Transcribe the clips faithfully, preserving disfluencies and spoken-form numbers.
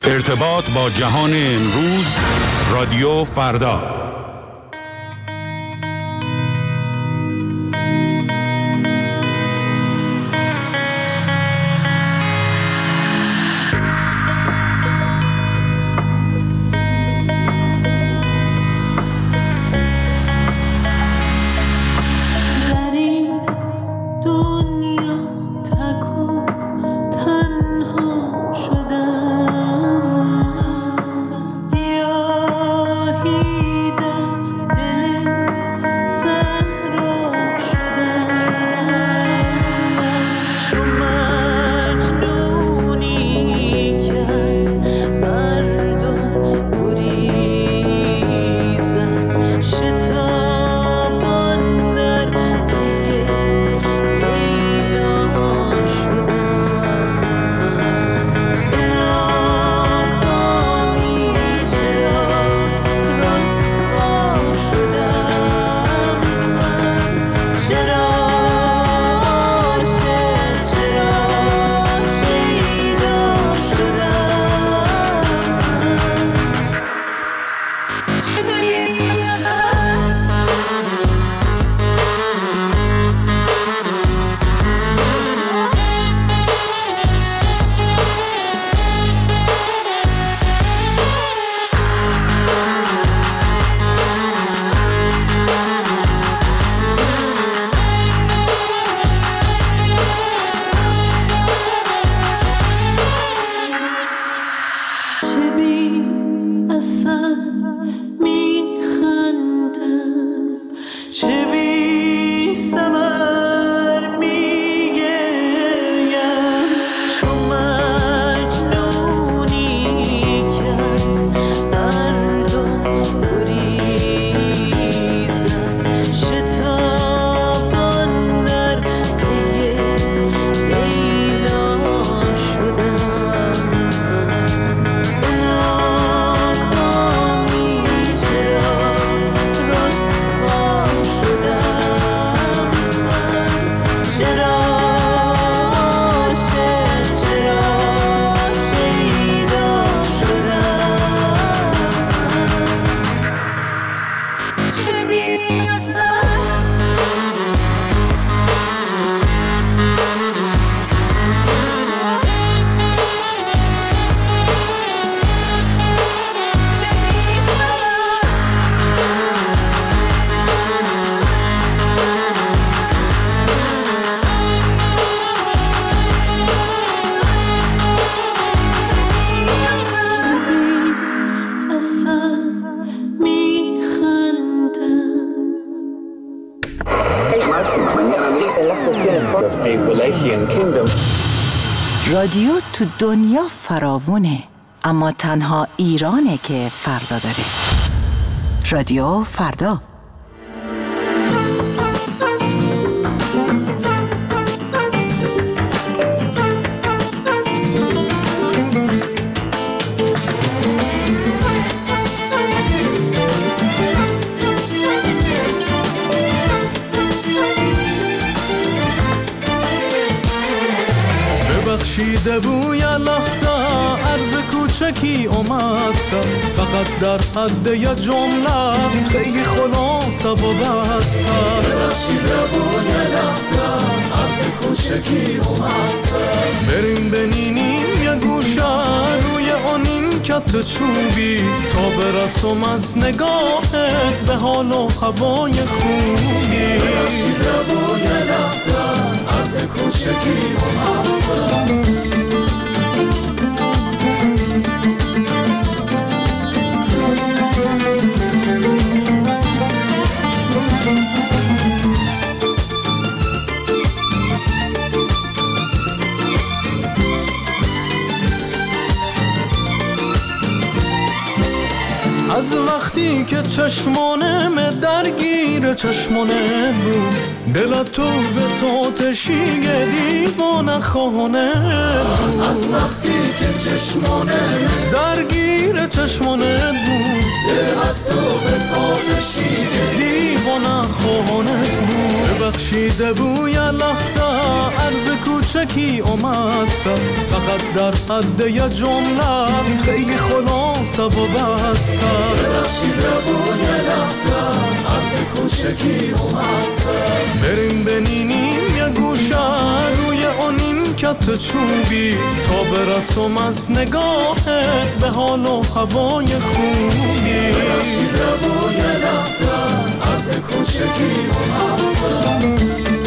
ارتباط با جهان امروز، رادیو فردا. رادیو تو دنیا فراوونه، اما تنها ایرانه که فردا داره. رادیو فردا. بخشیده بوی لحظه عرض کوچکی اومستم، فقط در حد یه جمله خیلی خلاصه و بستم. بخشیده بوی لحظه عرض کوچکی اومستم، بریم بنینیم یه گوشه روی آنیم کت چوبی، تا برسم از نگاهت به حال و هوای خوبی. بخشیده بوی لحظه عرض کوچکی اومستم. از وقتی که چشمانم درگیر چشمانه بود، دل تو و تو تشیگه دیوانه خانه بود. از وقتی که چشمانم درگیر چشمانه بود، دل از تو و تو تشیگه دیوانه خانه بود. ببخشید بوی لحظه عرض کوچکی اومدم، فقط در حد یه جمله خیلی خلاصه و بستم. ببخشید بوی لحظه عرض کوچکی اومدم، بریم بنینیم یه گوشه روی اونین کت چوبی تا برسم از نگاهت به حال و هوای خوبی. ببخشید بوی لحظه عرض کوچکی اومدم.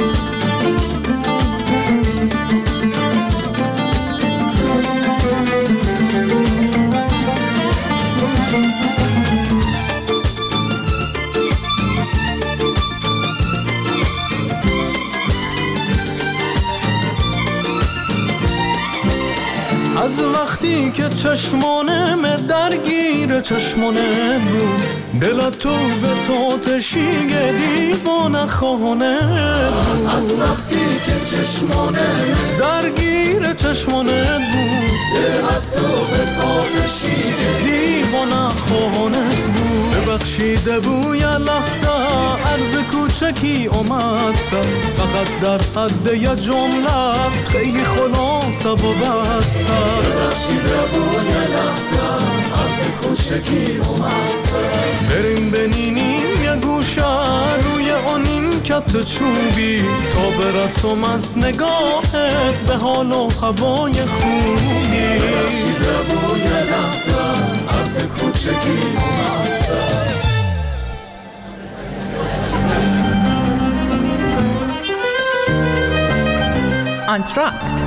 از وقتی که چشمانم درگیر چشمانت بود، دل تو و تو تشیگه دیوانه خانه بود. از وقتی که چشمانم درگیر چشمانت بود، دل از تو و تو تشیگه دیوانه خانه بود. ببخشید بوی لحظه عرض کوچکی اومدم، فقط در حد یه جمله خیلی خلاصه و بستم. ببخشید بوی لحظه عرض کوچکی اومدم. بریم بنینیم یه گوشه روی اونین کت چوبی تا برسم از نگاهت به حال و هوای خوبی. ببخشید بوی لحظه عرض کوچکی اومدم. آنتراکت.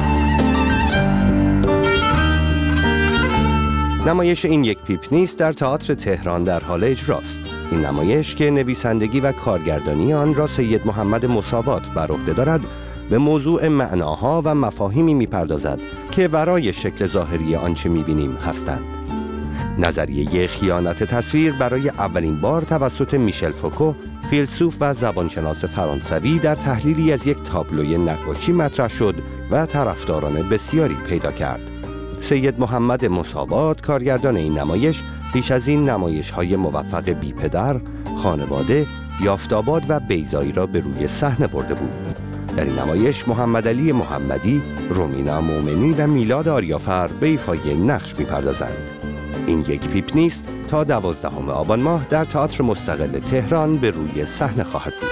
نمایش این یک پیپ نیست در تئاتر تهران در حال اجراست. این نمایش که نویسندگی و کارگردانی آن را سید محمد مصابات بر عهده دارد، به موضوع معناها و مفاهیمی می‌پردازد که ورای شکل ظاهری آنچه می‌بینیم هستند. نظریه خیانت تصویر برای اولین بار توسط میشل فوکو، فیلسوف و زبانشناس فرانسوی، در تحلیلی از یک تابلوی نقاشی مطرح شد و طرفداران بسیاری پیدا کرد. سید محمد مصابات، کارگردان این نمایش، پیش از این نمایش‌های موفق بی پدر، خانواده، یافتاباد و بیضایی را به روی صحنه برده بود. در این نمایش محمد علی محمدی، رومینا مومنی و میلاد آریافر به ایفای نقش می‌پردازند. این یک پیپ نیست تا دوازدهم آبان ماه در تئاتر مستقل تهران به روی صحنه خواهد بود.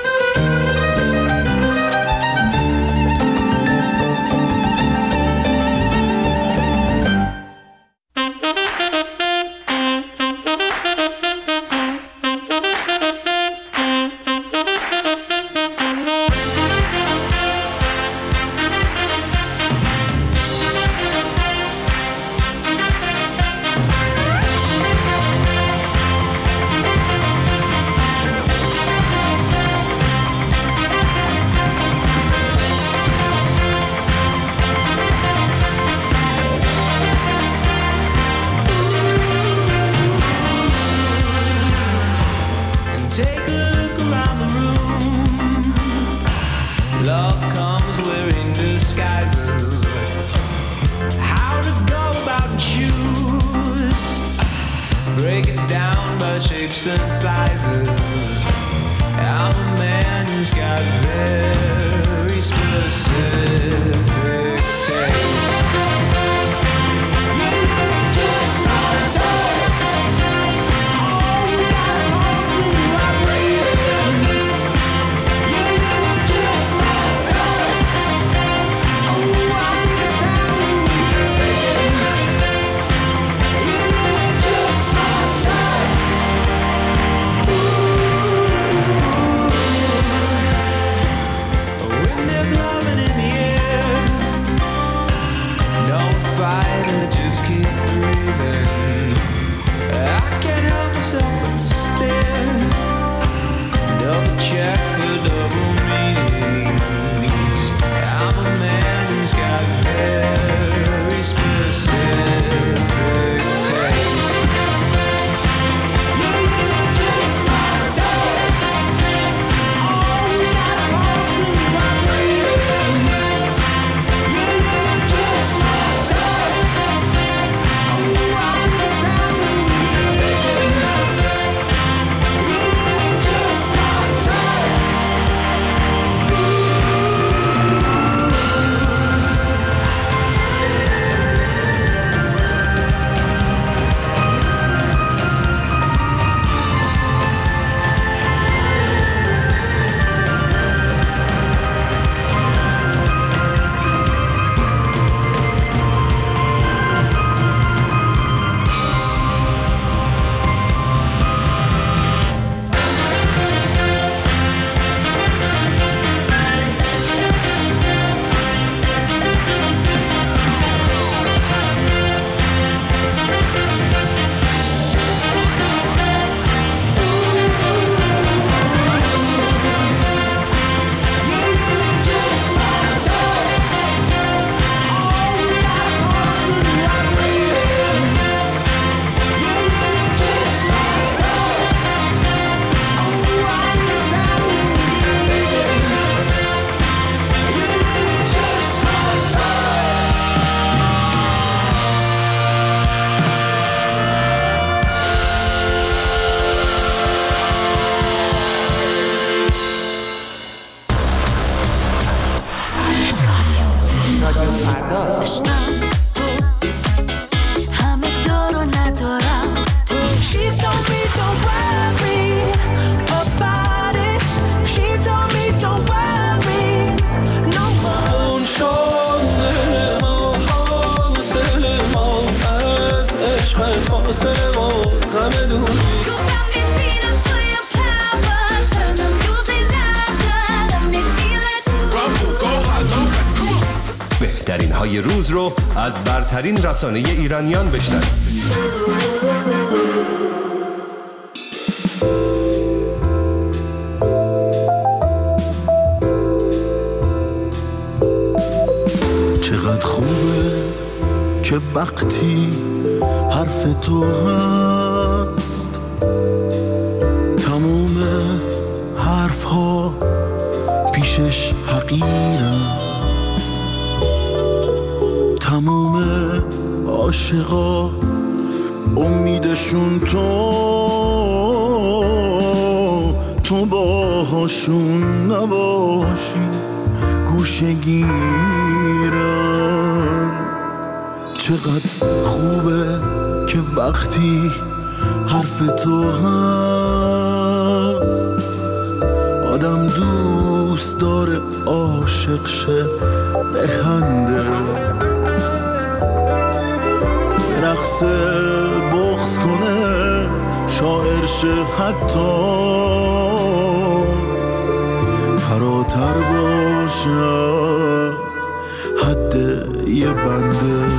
عشق فاصله و غم دوری. بهترین های روز رو از برترین رسانه ایرانیان بشنوید. چقدر خوبه که وقتی حرف تو هست تموم حرف ها پیشش حقیرم، تموم عاشقا امیدشون تو تو باهاشون نباشی گوشه گیرم. چقدر خوبه که وقتی حرف تو هست آدم دوست داره عاشق شه، بخنده، رقص بغض کنه، شاعر شه، حتی فراتر باشه از حد یه بنده.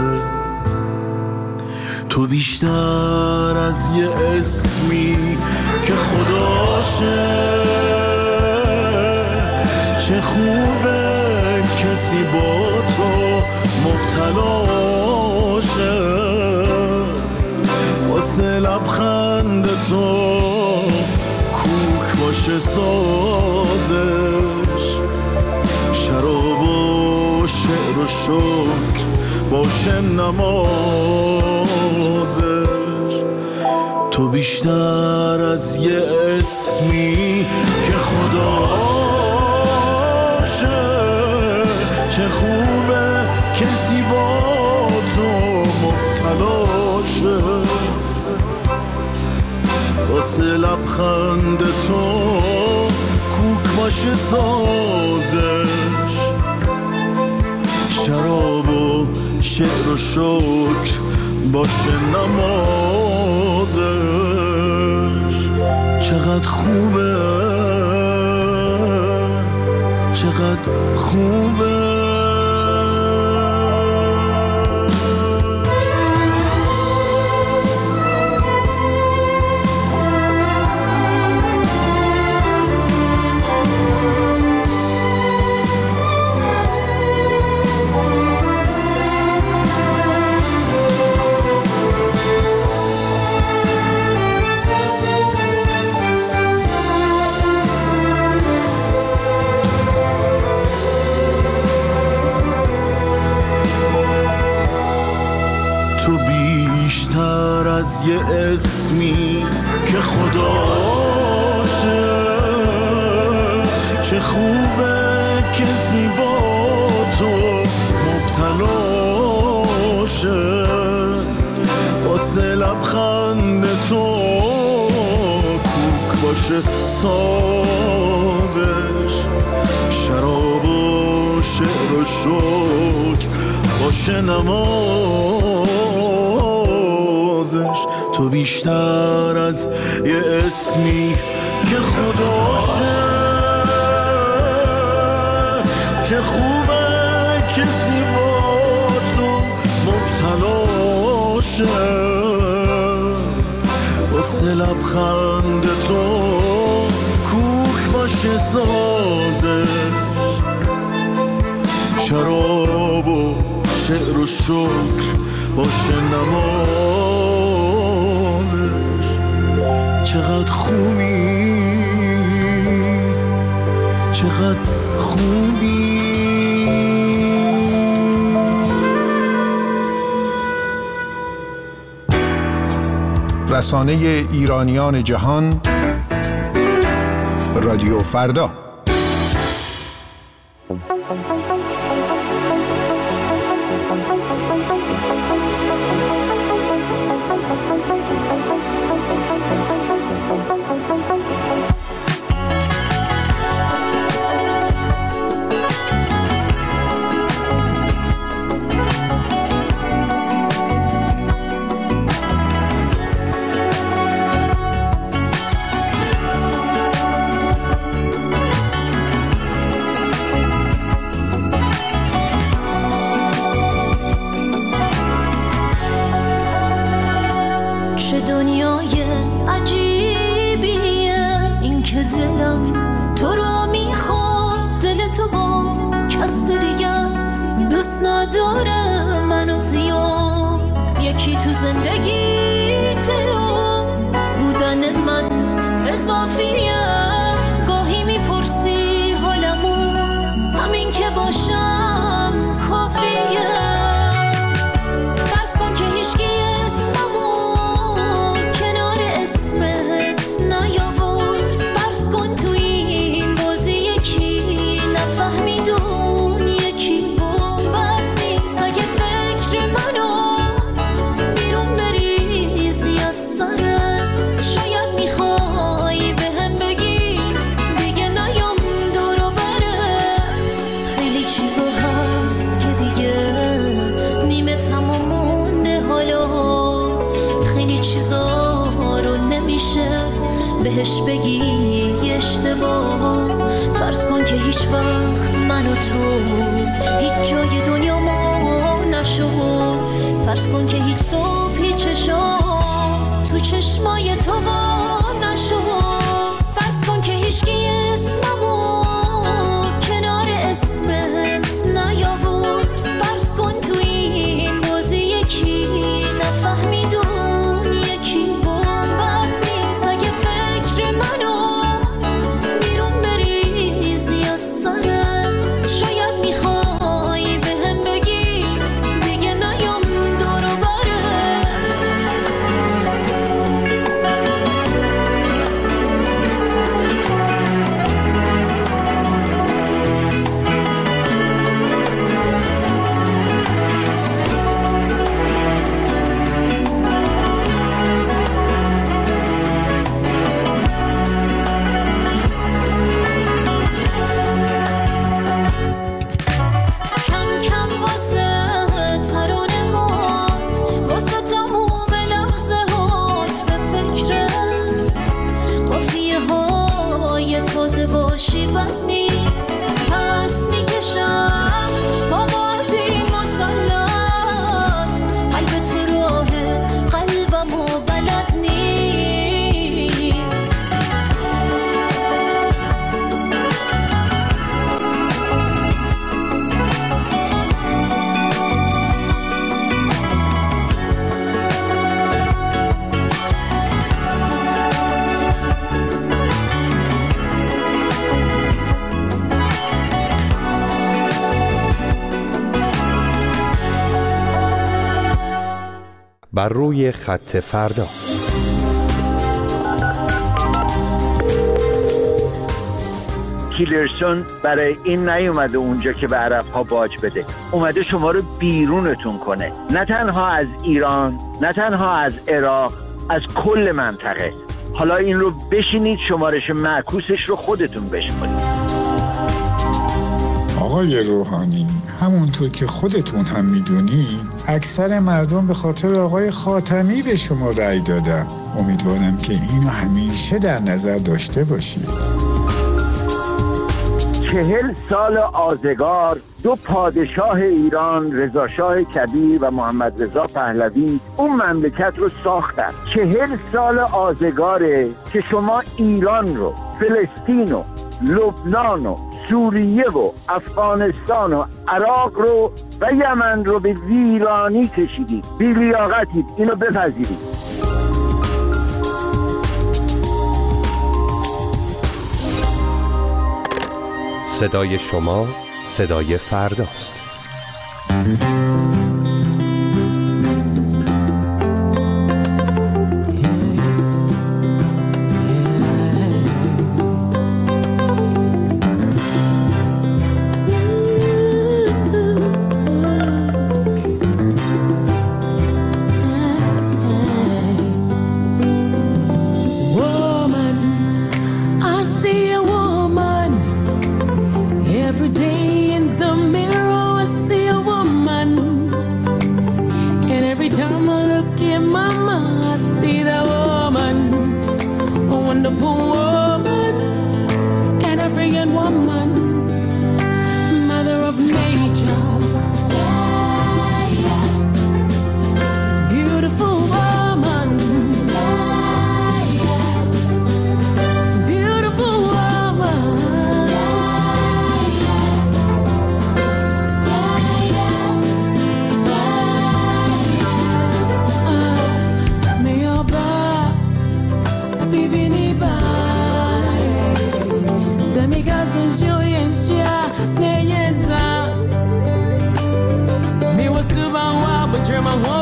تو بیشتر از یه اسمی که خداشه، چه خوبه کسی با تو مبتلاشه، واسه لبخند تو کوک باشه سازش، شراب و شعر و شکر باشه نمازش. تو بیشتر از یه اسمی که خداشه، چه خوبه کسی با تو مبتلاشه، واسه لبخند تو کوک باشه سازش، شراب و شعر و شکر باشه نمازش. چقدر خوبه، چقدر خوبه. از یه اسمی که خداشه، چه خوبه کسی با تو مبتلاشه، واسه لبخند تو کوک باشه سازش، شراب و شعر و شکر باشه نمازش. تو بیشتر از یه اسمی که خداشه، چه خوبه کسی با تو مبتلاشه، واسه لبخند تو کوک باشه سازش، شراب و شعر و شکر باشه نمازش. چقدر خوبی، چقدر خوبی. رسانه ایرانیان جهان، رادیو فردا. عجیبیه این که دلم تو رو میخواد، دل تو با کس دیگه است دوست نداره منو زیاد. یکی تو زندگی تو بودن من اضافیه، گاهی میپرسی حالمو، همین که باشم کافیه. فرض کن که هیچکی اسممو کنار اسمت نیاورد، فرض کن تو این بازی یکی نفهمیدون یکی بومبت نیست. اگه فکر منو بیرون بریزی از سرت، شاید میخوای بهم بگی دیگه نیام دور و برت. خیلی چیزا هست که دیگه نیمه تمام مونده، حالا خیلی چیزا رو نمیشه بهش بگی اشتباه. فرض کن که هیچ وقت من و تو هیچ جای دنیا ما نشد. فرض کن که هیچ صبحی چشام تو چشمای تو با نشد. فرض کن که هیچکی اسممو کنار اسمت نیاورد، فرض کن تو این بازی یکی نفهمیدون یکی بومبت نیست. اگه فکر منو بیرون بریزی از سرت، شاید میخوای بهم بگی دیگه نیام دور و برت. کم کم واسه ترانه هات، واسه تموم لحظه هات به فکرت، قافیه های تازه باشی بد نیست. پس میکشم بابا از این مثلث، قلب تو راه قلبم و بلد نیست. بر روی خط فردا. تیلرسون برای این نیومده اونجا که به عرب‌ها باج بده، اومده شما رو بیرونتون کنه، نه تنها از ایران، نه تنها از عراق، از کل منطقه. حالا این رو بشینید شمارش معکوسش رو خودتون بشمارید. آقای روحانی، همونطور که خودتون هم میدونید اکثر مردم به خاطر آقای خاتمی به شما رأی دادن. امیدوارم که اینو همیشه در نظر داشته باشید. چهل سال آزگار دو پادشاه ایران، رضا شاه کبیر و محمد رضا پهلوی، اون مملکت رو ساختن. چهل سال آزگاره که شما ایران رو، فلسطین و لبنان و سوریه و افغانستان و عراق رو و یمن رو به ویرانی کشیدید. بی لیاقتید، اینو بپذیرید. صدای شما صدای فرداست.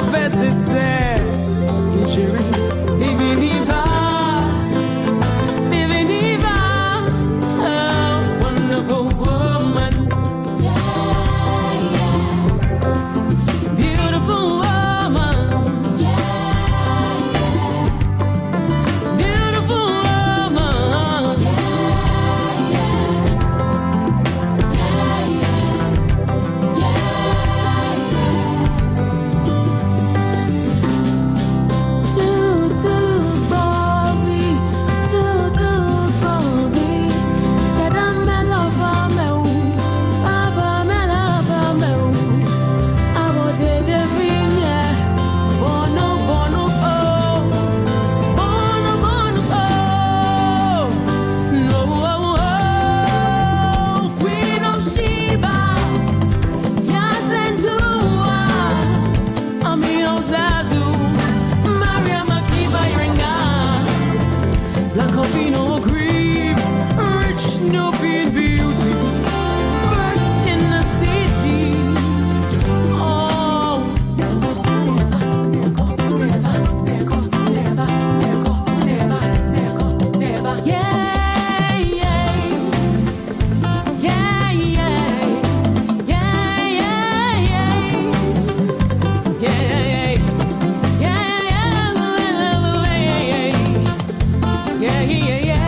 avvertisse che ci riveniva, riveniva, oh, wonderful woman, yeah, yeah, beautiful woman, yeah, yeah, beautiful woman, yeah, yeah, yeah, yeah, yeah. Do do Bobby, do do Bobby, that I'm mellow for me, Baba mellow for me. I would did every year, bono bono oh, bono bono oh, no oh, Queen of Sheba, Yasentua, Amino Zazu, Maria Makiba Iringa, Blancovino Grieve, rich Nubian beauty, first in the city. Oh, never, never, never, never, never, never, never, never, never. Yeah, yeah, yeah, yeah, yeah, yeah, yeah, yeah, yeah, yeah, yeah, yeah.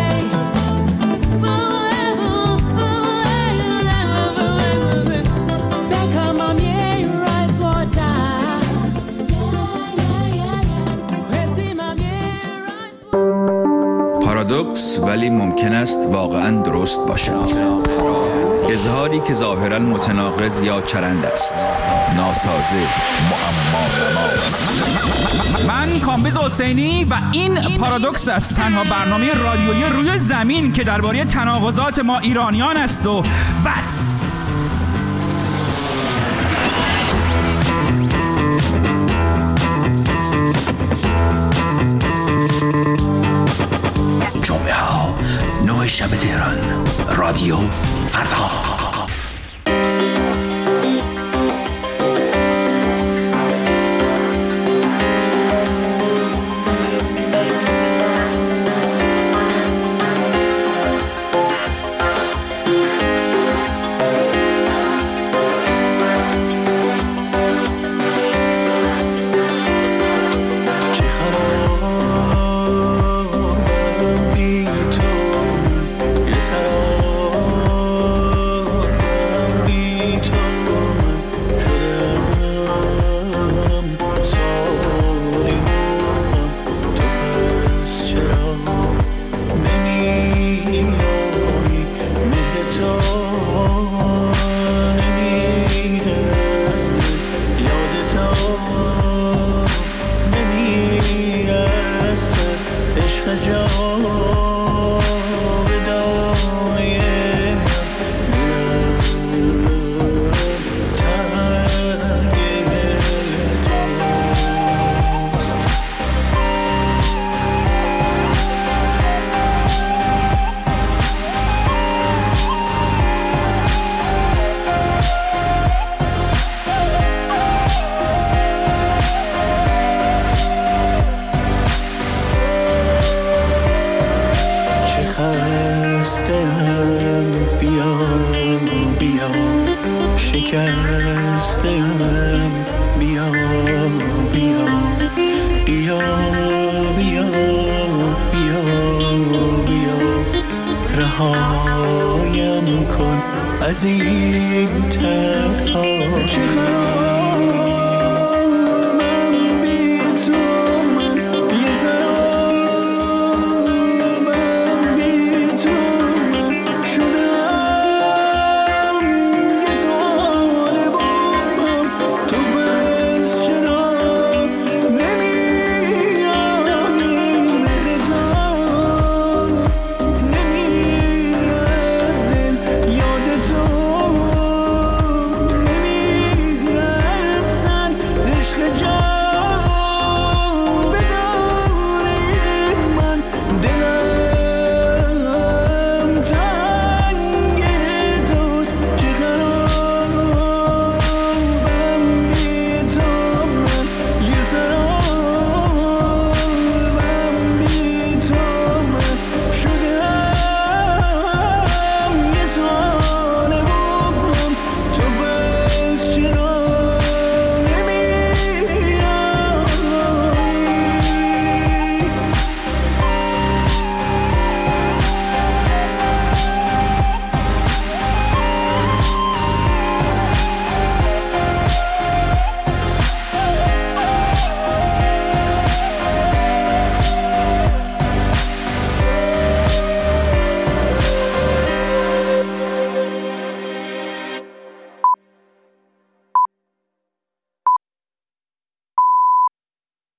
پارادوکس ولی ممکن است واقعاً درست باشد. اظهاری که ظاهراً متناقض یا چرند است. ناسازه، معما نما. من کامبیز حسینی و این پارادوکس است، تنها برنامه رادیویی روی زمین که درباره تناقضات ما ایرانیان است و بس. جمعه ها نه شب تهران، رادیو فردا. رهایم کن از این تنها.